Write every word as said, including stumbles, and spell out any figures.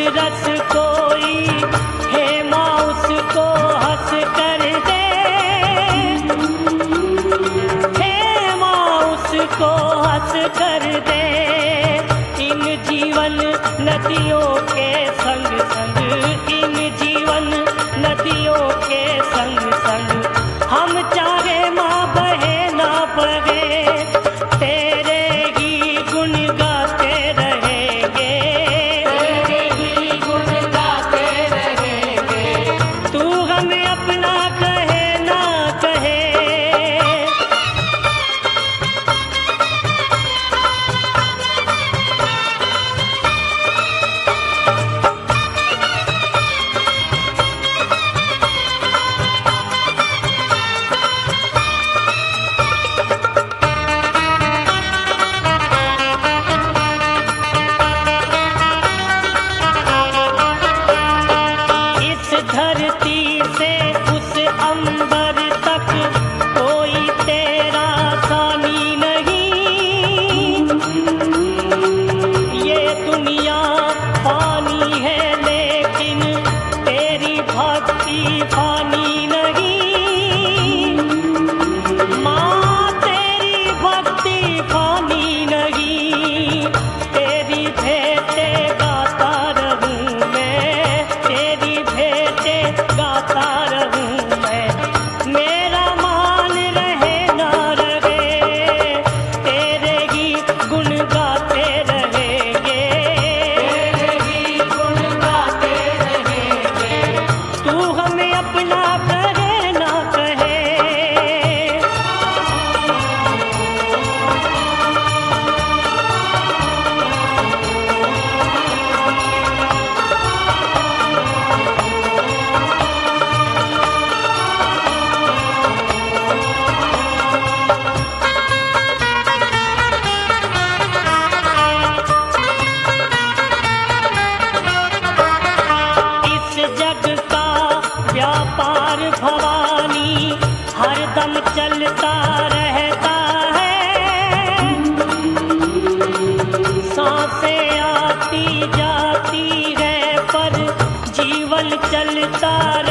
रस कोई हे माँ उसको हंस कर दे, हे माँ उसको हंस कर दे। इन जीवन नदियों के संग संग, इन जीवन नदियों के संग संग हम चाहे माँ बहे ना बहे, तेरे ही गुण गाते रहेंगे, तेरे ही गुण गाते रहेंगे। तू हमें अपना कहे ना कहे। धरती से उस अंबर तक कोई तेरा सानी नहीं, ये दुनिया फानी है लेकिन तेरी भक्ति फानी नहीं। माँ तेरी भक्ति फानी नहीं, तेरी भेंटे गाता रहूं मैं, तेरी गाता रहूं मैं। मेरा मान रहे ना रहे, तेरे ही गुण गाते रहेंगे, तेरे ही गुण गाते रहेंगे। तू हमें अपना कहे ना कहे। व्यापार भवानी हरदम चलता रहता है, सांसें आती जाती है पर जीवन चलता